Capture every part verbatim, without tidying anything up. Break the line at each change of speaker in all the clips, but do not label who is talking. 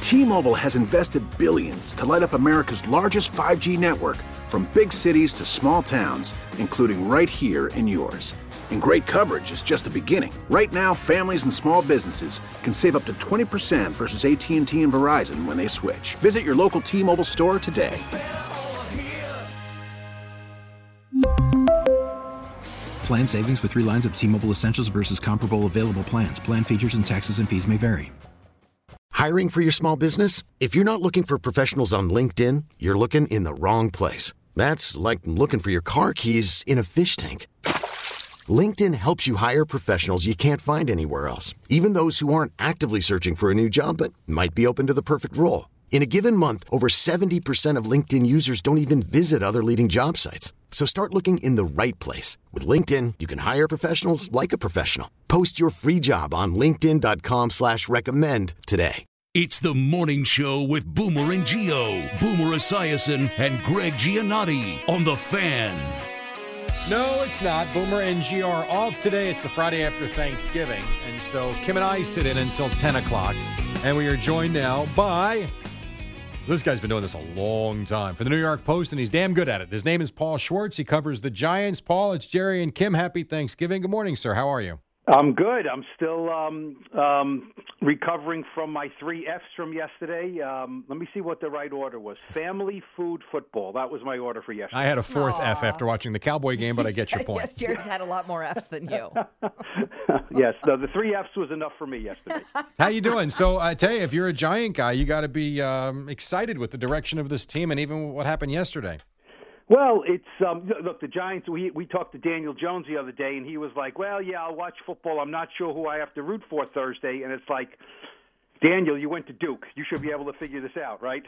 T-Mobile has invested billions to light up America's largest five G network, from big cities to small towns, including right here in yours. And great coverage is just the beginning. Right now, families and small businesses can save up to twenty percent versus A T and T and Verizon when they switch. Visit your local T-Mobile store today.
Plan savings with three lines of T-Mobile Essentials versus comparable available plans. Plan features and taxes and fees may vary.
Hiring for your small business? If you're not looking for professionals on LinkedIn, you're looking in the wrong place. That's like looking for your car keys in a fish tank. LinkedIn helps you hire professionals you can't find anywhere else, even those who aren't actively searching for a new job but might be open to the perfect role. In a given month, over seventy percent of LinkedIn users don't even visit other leading job sites. So start looking in the right place. With LinkedIn, you can hire professionals like a professional. Post your free job on linkedin.com slash recommend today.
It's the morning show with Boomer and Gio. Boomer Esiason and Greg Giannotti on The Fan.
No, it's not. Boomer and Gio are off today. It's the Friday after Thanksgiving. And so Kim and I sit in until ten o'clock. And we are joined now by... This guy's been doing this a long time for the New York Post, and he's damn good at it. His name is Paul Schwartz. He covers the Giants. Paul, it's Jerry and Kim. Happy Thanksgiving. Good morning, sir. How are you?
I'm good. I'm still um, um, recovering from my three F's from yesterday. Um, let me see what the right order was. Family, food, football. That was my order for yesterday.
I had a fourth
Aww.
F after watching the Cowboy game, but I get your point.
Yes, Jared's had a lot more F's than you.
Yes, no, the three F's was enough for me yesterday.
How you doing? So I tell you, if you're a Giant guy, you got to be um, excited with the direction of this team and even what happened yesterday.
Well, it's um, look, the Giants, we we talked to Daniel Jones the other day, and he was like, well, yeah, I'll watch football. I'm not sure who I have to root for Thursday. And it's like, Daniel, you went to Duke. You should be able to figure this out, right?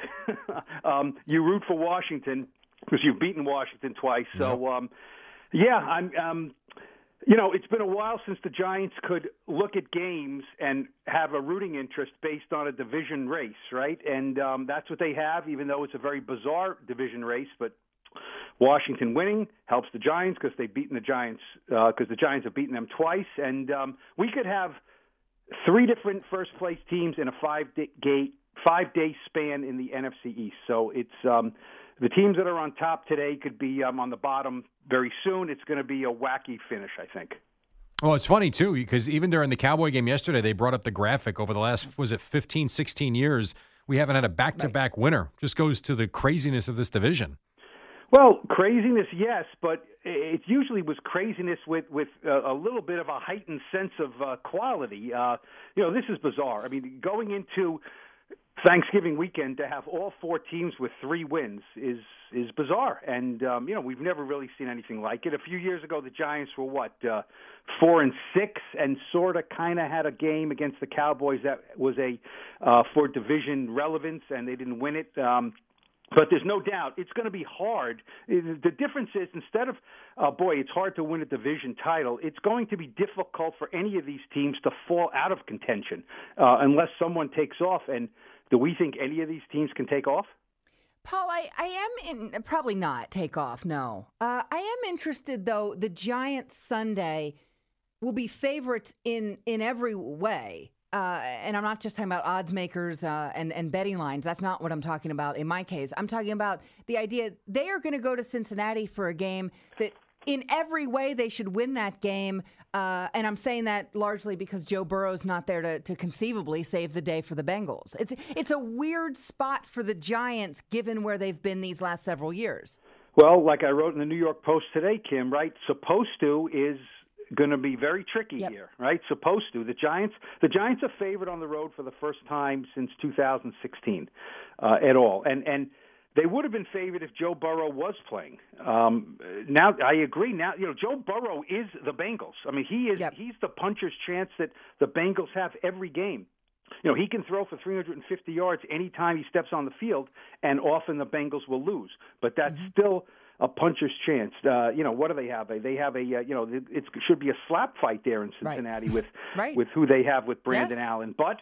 um, you root for Washington because you've beaten Washington twice. So, um, yeah, I'm um, you know, it's been a while since the Giants could look at games and have a rooting interest based on a division race, right? And um, that's what they have, even though it's a very bizarre division race, but Washington winning helps the Giants because they've beaten the Giants because uh, the Giants have beaten them twice, and um, we could have three different first-place teams in a five-day five-day span in the N F C East. So it's um, the teams that are on top today could be um, on the bottom very soon. It's going to be a wacky finish, I think.
Well, it's funny, too, because even during the Cowboy game yesterday, they brought up the graphic over the last, was it fifteen, sixteen years, we haven't had a back-to-back winner. Just goes to the craziness of this division.
Well, craziness, yes, but it usually was craziness with, with a, a little bit of a heightened sense of uh, quality. Uh, you know, this is bizarre. I mean, going into Thanksgiving weekend to have all four teams with three wins is is bizarre. And, um, you know, we've never really seen anything like it. A few years ago, the Giants were, what, uh, four and six and sort of kind of had a game against the Cowboys that was a uh, for division relevance, and they didn't win it. Um But there's no doubt it's going to be hard. The difference is instead of, uh, boy, it's hard to win a division title, it's going to be difficult for any of these teams to fall out of contention uh, unless someone takes off. And do we think any of these teams can take off?
Paul, I, I am in, probably not take off, no. Uh, I am interested, though, the Giants Sunday will be favorites in, in every way. Uh, and I'm not just talking about odds makers uh, and, and betting lines. That's not what I'm talking about in my case. I'm talking about the idea they are going to go to Cincinnati for a game that in every way they should win that game. Uh, and I'm saying that largely because Joe Burrow's not there to, to conceivably save the day for the Bengals. It's, it's a weird spot for the Giants given where they've been these last several years.
Well, like I wrote in the New York Post today, Kim, right? Supposed to is going to be very tricky
yep.
here, right? Supposed to. The Giants, the Giants are favored on the road for the first time since two thousand sixteen uh, at all, and and they would have been favored if Joe Burrow was playing. Um, now, I agree. Now, you know, Joe Burrow is the Bengals. I mean, he is
yep.
he's the puncher's chance that the Bengals have every game. You know, he can throw for three hundred fifty yards anytime he steps on the field, and often the Bengals will lose. But that's mm-hmm. still a puncher's chance. Uh, you know, what do they have? They have a, uh, you know, it should be a slap fight there in Cincinnati
right.
with
right.
with who they have with Brandon
yes.
Allen. But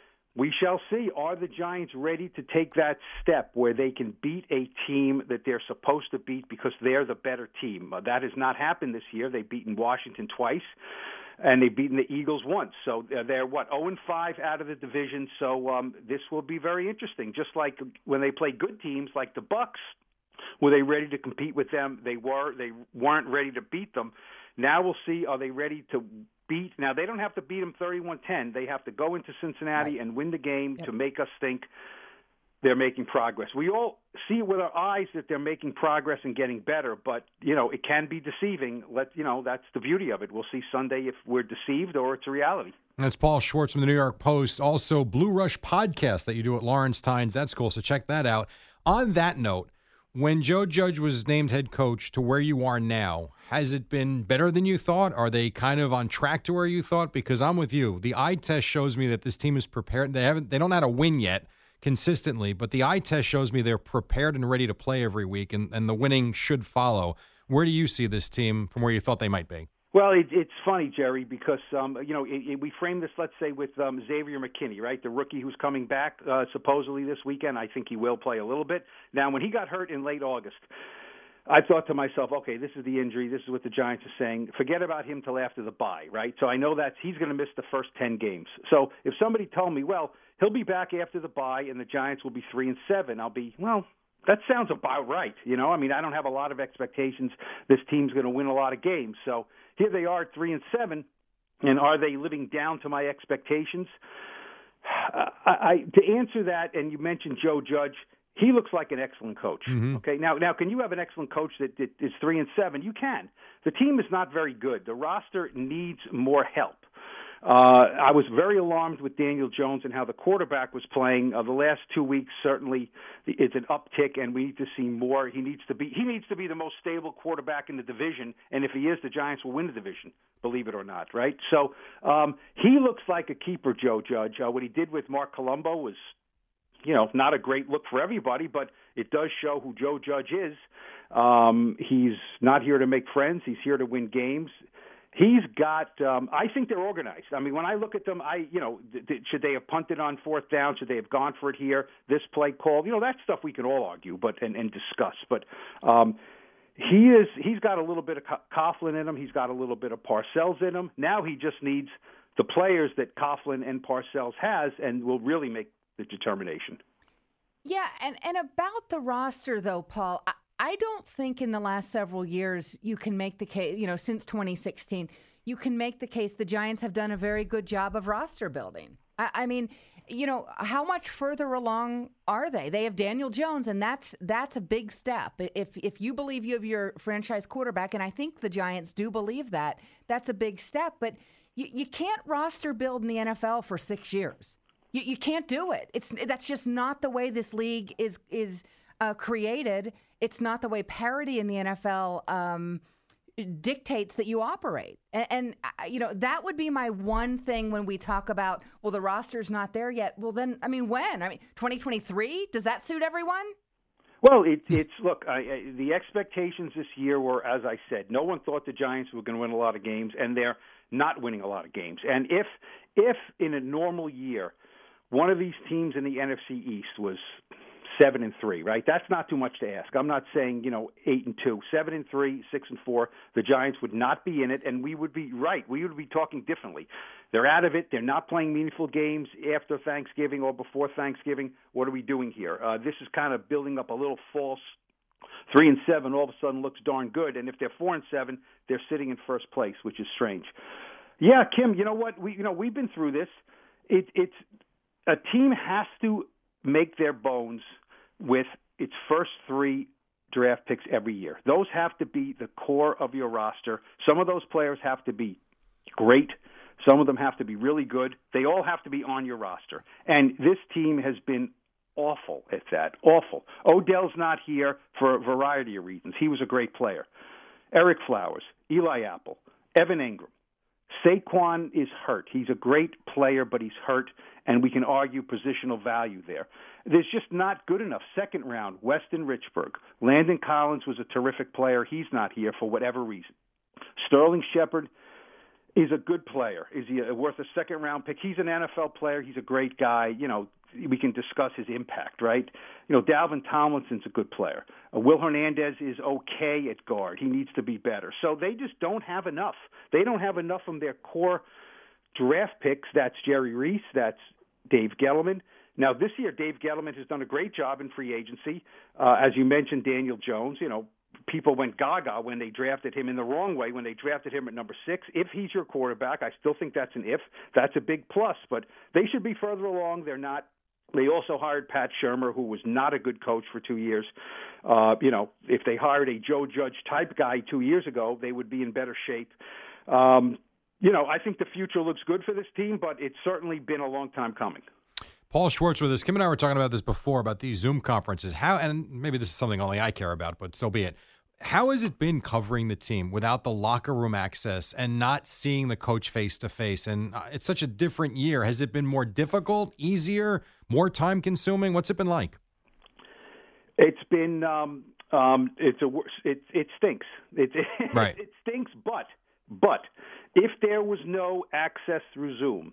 we shall see. Are the Giants ready to take that step where they can beat a team that they're supposed to beat because they're the better team? Uh, that has not happened this year. They've beaten Washington twice. and they've beaten the Eagles once. So they're, what, oh and five out of the division. So um, this will be very interesting. Just like when they play good teams like the Bucks, were they ready to compete with them? They were. They weren't ready to beat them. Now we'll see, are they ready to beat? Now, they don't have to beat them thirty-one ten. They have to go into Cincinnati right. and win the game yep. to make us think they're making progress. We all see with our eyes that they're making progress and getting better, but, you know, it can be deceiving. Let you know, that's the beauty of it. We'll see Sunday if we're deceived or it's a reality.
That's Paul Schwartz from the New York Post. Also, Blue Rush podcast that you do at Lawrence Tynes. That's cool, so check that out. On that note, when Joe Judge was named head coach to where you are now, has it been better than you thought? Are they kind of on track to where you thought? Because I'm with you. The eye test shows me that this team is prepared. They haven't. They don't know how to win yet consistently, but the eye test shows me they're prepared and ready to play every week, and, and the winning should follow. Where do you see this team from where you thought they might be?
Well, it, it's funny, Jerry, because, um, you know, it, it, we frame this, let's say, with um, Xavier McKinney, right, the rookie who's coming back uh, supposedly this weekend. I think he will play a little bit. Now, when he got hurt in late August, I thought to myself, okay, this is the injury. This is what the Giants are saying. Forget about him till after the bye, right? So I know that he's going to miss the first ten games. So if somebody told me, well, he'll be back after the bye and the Giants will be three and seven, I'll be, well, that sounds about right. You know, I mean, I don't have a lot of expectations. This team's going to win a lot of games. So here they are, three and seven, and are they living down to my expectations? I, I, to answer that, and you mentioned Joe Judge, he looks like an excellent coach. Mm-hmm. Okay, now, now, can you have an excellent coach that, that is three and seven? You can. The team is not very good. The roster needs more help. Uh, I was very alarmed with Daniel Jones and how the quarterback was playing. Uh, the last two weeks certainly it's an uptick, and we need to see more. He needs to be he needs to be the most stable quarterback in the division, and if he is, the Giants will win the division. Believe it or not, right? So um, he looks like a keeper, Joe Judge. Uh, what he did with Mark Colombo was, you know, not a great look for everybody, but it does show who Joe Judge is. Um, he's not here to make friends. He's here to win games. He's got, um, I think they're organized. I mean, when I look at them, I, you know, th- th- should they have punted on fourth down? Should they have gone for it here? This play call, you know, that's stuff we can all argue, but and, and discuss. But um, he is, he's got a little bit of Coughlin in him. He's got a little bit of Parcells in him. Now he just needs the players that Coughlin and Parcells has, and will really make the determination.
Yeah, and, and about the roster, though, Paul, I, I don't think in the last several years you can make the case, you know, since twenty sixteen, you can make the case the Giants have done a very good job of roster building. I, I mean, you know, how much further along are they? They have Daniel Jones, and that's that's a big step. If if you believe you have your franchise quarterback, and I think the Giants do believe that, that's a big step. But you, you can't roster build in the N F L for six years. You, you can't do it. It's that's just not the way this league is is uh, created. It's not the way parity in the N F L um, dictates that you operate. And, and uh, you know, that would be my one thing when we talk about, well, the roster's not there yet. Well, then, I mean, when? I mean, twenty twenty-three? Does that suit everyone?
Well, it, it's look. I, I, the expectations this year were, as I said, no one thought the Giants were going to win a lot of games, and they're not winning a lot of games. And if if in a normal year, one of these teams in the N F C East was seven and three, right? That's not too much to ask. I'm not saying, you know, eight and two, seven and three, six and four. The Giants would not be in it, and we would be right. We would be talking differently. They're out of it. They're not playing meaningful games after Thanksgiving or before Thanksgiving. What are we doing here? Uh, this is kind of building up a little false three and seven. All of a sudden looks darn good, and if they're four and seven, they're sitting in first place, which is strange. Yeah, Kim, you know what? We, you know, we've been through this. It, it's a team has to make their bones with its first three draft picks every year. Those have to be the core of your roster. Some of those players have to be great. Some of them have to be really good. They all have to be on your roster. And this team has been awful at that, awful. Odell's not here for a variety of reasons. He was a great player. Eric Flowers, Eli Apple, Evan Ingram. Saquon is hurt. He's a great player, but he's hurt, and we can argue positional value there. There's just not good enough. Second round, Weston Richburg. Landon Collins was a terrific player. He's not here for whatever reason. Sterling Shepard is a good player. Is he a, worth a second-round pick? He's an N F L player. He's a great guy. You know, we can discuss his impact, right? You know, Dalvin Tomlinson's a good player. Uh, Will Hernandez is okay at guard. He needs to be better. So they just don't have enough. They don't have enough from their core draft picks. That's Jerry Reese. That's Dave Gettleman. Now, this year, Dave Gettleman has done a great job in free agency. Uh, as you mentioned, Daniel Jones, you know, people went gaga when they drafted him in the wrong way, when they drafted him at number six. If he's your quarterback, I still think that's an if. That's a big plus, but they should be further along. They're not. They also hired Pat Shurmur, who was not a good coach for two years. Uh, you know, if they hired a Joe Judge-type guy two years ago, they would be in better shape. Um, you know, I think the future looks good for this team, but it's certainly been a long time coming.
Paul Schwartz with us. Kim and I were talking about this before, about these Zoom conferences. How, and maybe this is something only I care about, but so be it. How has it been covering the team without the locker room access and not seeing the coach face-to-face? And uh, it's such a different year. Has it been more difficult, easier, more time-consuming? What's it been like?
It's been um, um, it's a it it stinks. It it,
right.
it stinks. But but if there was no access through Zoom,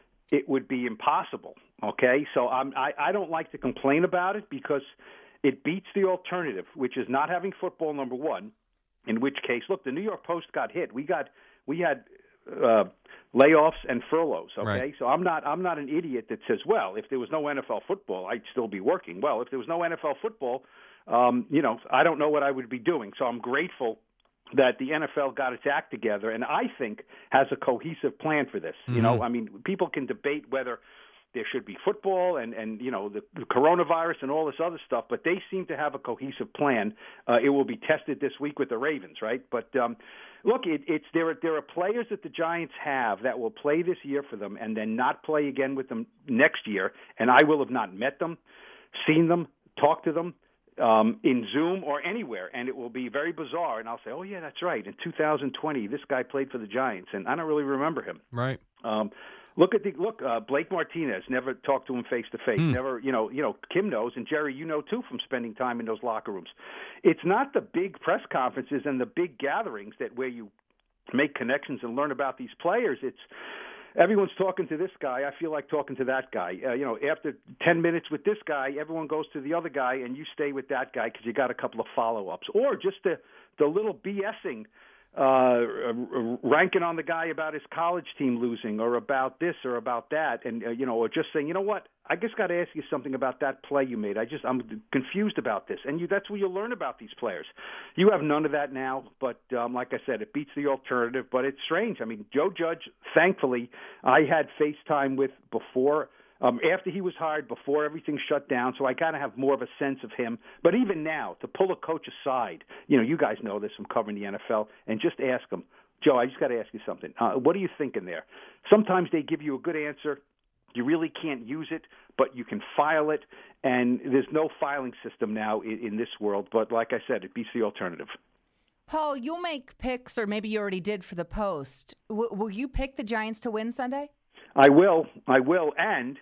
it would be impossible. Okay, so I'm, I I don't like to complain about it because it beats the alternative, which is not having football. Number one, in which case, look, the New York Post got hit. We got we had uh, layoffs and furloughs. Okay,
right.
So I'm not I'm not an idiot that says, well, if there was no N F L football, I'd still be working. Well, if there was no N F L football, um, you know, I don't know what I would be doing. So I'm grateful that the N F L got its act together, and I think has a cohesive plan for this. Mm-hmm. You know, I mean, people can debate whether there should be football and, and you know, the, the coronavirus and all this other stuff, but they seem to have a cohesive plan. Uh, it will be tested this week with the Ravens, right? But um, look, it, it's there are there are players that the Giants have that will play this year for them and then not play again with them next year, and I will have not met them, seen them, talked to them, Um, in Zoom or anywhere, and it will be very bizarre. And I'll say, oh, yeah, that's right. In two thousand twenty, this guy played for the Giants, and I don't really remember him.
Right.
Um, look at the look. Uh, Blake Martinez never talked to him face to face. Never, you know, you know. Kim knows, and Jerry, you know too, from spending time in those locker rooms. It's not the big press conferences and the big gatherings that where you make connections and learn about these players. It's everyone's talking to this guy. I feel like talking to that guy. Uh, you know, after ten minutes with this guy, everyone goes to the other guy, and you stay with that guy because you got a couple of follow-ups. Or just the, the little BSing, uh, ranking on the guy about his college team losing or about this or about that. And, uh, you know, or just saying, you know what, I just got to ask you something about that play you made. I just, I'm confused about this. And you, that's where you learn about these players. You have none of that now, but um, like I said, it beats the alternative, but it's strange. I mean, Joe Judge, thankfully, I had FaceTime with before, um, after he was hired, before everything shut down, so I kind of have more of a sense of him. But even now, to pull a coach aside, you know, you guys know this from covering the N F L, and just ask him, Joe, I just got to ask you something. Uh, what are you thinking there? Sometimes they give you a good answer. You really can't use it, but you can file it, and there's no filing system now in, in this world. But like I said, it beats the alternative.
Paul, you'll make picks, or maybe you already did for the Post. W- will you pick the Giants to win Sunday?
I will. I will. And,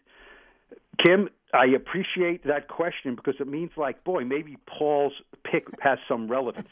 Kim, I appreciate that question because it means, like, boy, maybe Paul's pick has some relevance.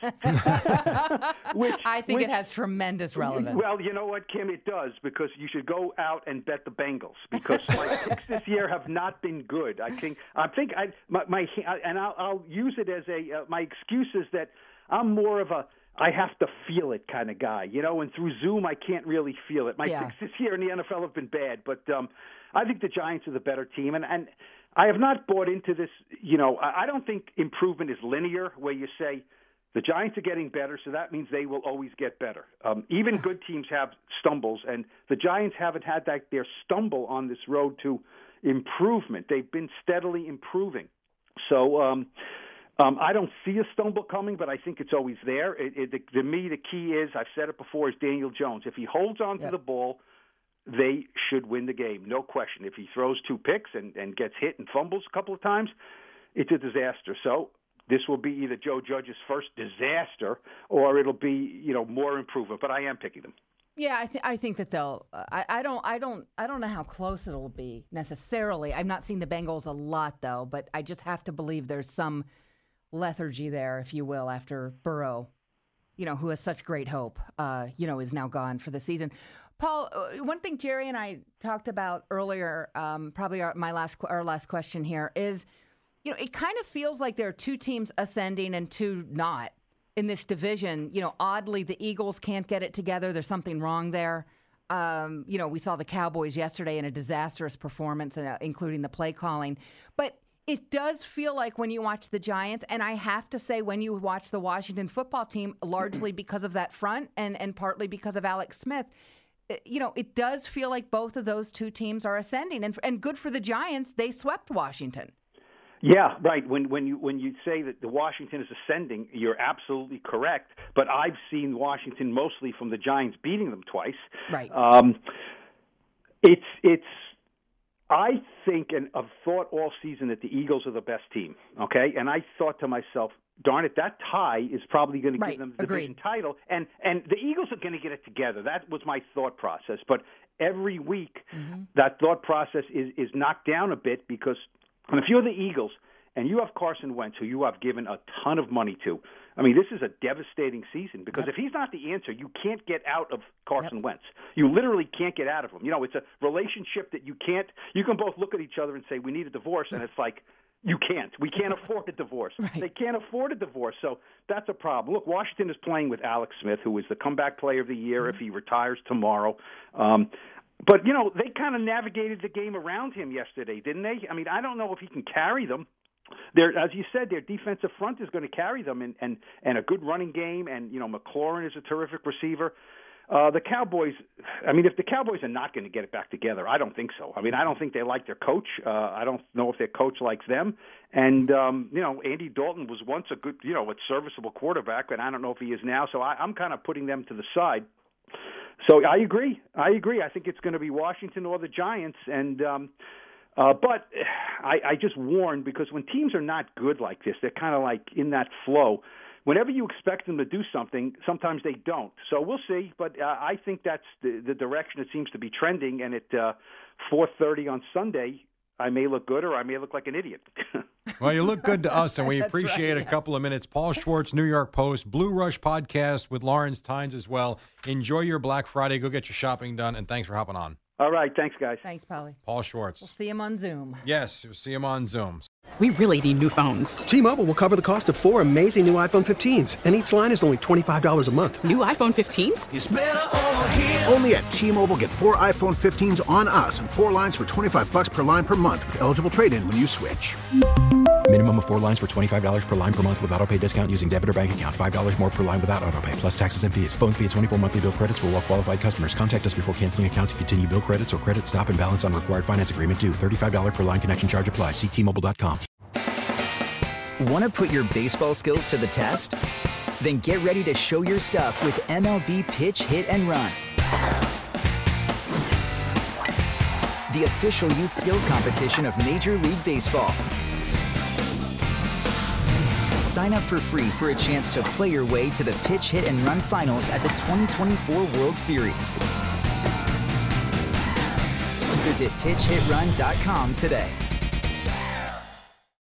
which,
I think
which,
it has tremendous relevance.
Well, you know what, Kim? It does, because you should go out and bet the Bengals, because my picks this year have not been good. I think I think I my, my and I'll, I'll use it as a uh, my excuse is that I'm more of a I have to feel it kind of guy, you know, and through Zoom I can't really feel it. My
yeah.
picks this year in the N F L have been bad, but um, I think the Giants are the better team, and, and I have not bought into this, you know, I, I don't think improvement is linear where you say the Giants are getting better, so that means they will always get better. Um, even good teams have stumbles, and the Giants haven't had that their stumble on this road to improvement. They've been steadily improving. So um, um, I don't see a stumble coming, but I think it's always there. It, it, the, to me, the key is, I've said it before, is Daniel Jones. If he holds on to
yep.
the ball, they should win the game, no question. If he throws two picks and, and gets hit and fumbles a couple of times, it's a disaster. So this will be either Joe Judge's first disaster or it'll be, you know, more improvement. But I am picking them.
Yeah, I, th- I think that they'll. Uh, I, I don't. I don't. I don't know how close it'll be necessarily. I've not seen the Bengals a lot though, but I just have to believe there's some lethargy there, if you will, after Burrow, you know, who has such great hope, uh, you know, is now gone for the season. Paul, uh, one thing Jerry and I talked about earlier, um, probably our, my last our last question here is, you know, it kind of feels like there are two teams ascending and two not in this division. You know, oddly, the Eagles can't get it together. There's something wrong there. Um, you know, we saw the Cowboys yesterday in a disastrous performance, uh, including the play calling. But it does feel like when you watch the Giants, and I have to say when you watch the Washington football team, largely because of that front and, and partly because of Alex Smith, you know, it does feel like both of those two teams are ascending. And, and good for the Giants, they swept Washington.
Yeah, right. When when you when you say that the Washington is ascending, you're absolutely correct. But I've seen Washington mostly from the Giants beating them twice.
Right.
Um, it's it's. I think and I've thought all season that the Eagles are the best team. Okay, and I thought to myself, darn it, that tie is probably going
right.
to give them the
Agreed.
division title, and and the Eagles are going to get it together. That was my thought process. But every week, mm-hmm. that thought process is is knocked down a bit because. And if you're the Eagles and you have Carson Wentz, who you have given a ton of money to, I mean, this is a devastating season because yep. if he's not the answer, you can't get out of Carson yep. Wentz. You literally can't get out of him. You know, it's a relationship that you can't – you can both look at each other and say, we need a divorce, and it's like, you can't. We can't afford a divorce.
Right.
They can't afford a divorce, so that's a problem. Look, Washington is playing with Alex Smith, who is the comeback player of the year mm-hmm. if he retires tomorrow. Um But, you know, they kind of navigated the game around him yesterday, didn't they? I mean, I don't know if he can carry them. They're, as you said, their defensive front is going to carry them, and, and, and a good running game, and, you know, McLaurin is a terrific receiver. Uh, the Cowboys, I mean, if the Cowboys are not going to get it back together, I don't think so. I mean, I don't think they like their coach. Uh, I don't know if their coach likes them. And, um, you know, Andy Dalton was once a good, you know, a serviceable quarterback, and I don't know if he is now. So I, I'm kind of putting them to the side. So I agree. I agree. I think it's going to be Washington or the Giants. And um, uh, but I, I just warn because when teams are not good like this, they're kind of like in that flow. Whenever you expect them to do something, sometimes they don't. So we'll see. But uh, I think that's the, the direction it seems to be trending. And at uh, four thirty on Sunday, I may look good or I may look like an idiot.
Well, you look good to us, and we appreciate
right,
a
yeah.
couple of minutes. Paul Schwartz, New York Post, Blue Rush podcast with Lawrence Tynes as well. Enjoy your Black Friday. Go get your shopping done, and thanks for hopping on.
All right. Thanks, guys.
Thanks, Paulie.
Paul Schwartz.
We'll see him on Zoom.
Yes, we'll see him on Zoom.
We really need new phones.
T-Mobile will cover the cost of four amazing new iPhone fifteens, and each line is only twenty-five dollars a month.
New iPhone fifteens?
It's better over here.
Only at T-Mobile, get four iPhone fifteens on us and four lines for twenty-five bucks per line per month with eligible trade-in when you switch.
Minimum of four lines for twenty-five dollars per line per month with autopay discount using debit or bank account. five dollars more per line without autopay, plus taxes and fees. Phone fee at twenty-four monthly bill credits for well-qualified customers. Contact us before canceling account to continue bill credits or credit stop and balance on required finance agreement due. thirty-five dollars per line connection charge applies. See T Mobile dot com.
Want to put your baseball skills to the test? Then get ready to show your stuff with M L B Pitch, Hit, and Run. The official youth skills competition of Major League Baseball. Sign up for free for a chance to play your way to the Pitch, Hit, and Run finals at the twenty twenty-four World Series. Visit pitch hit run dot com today.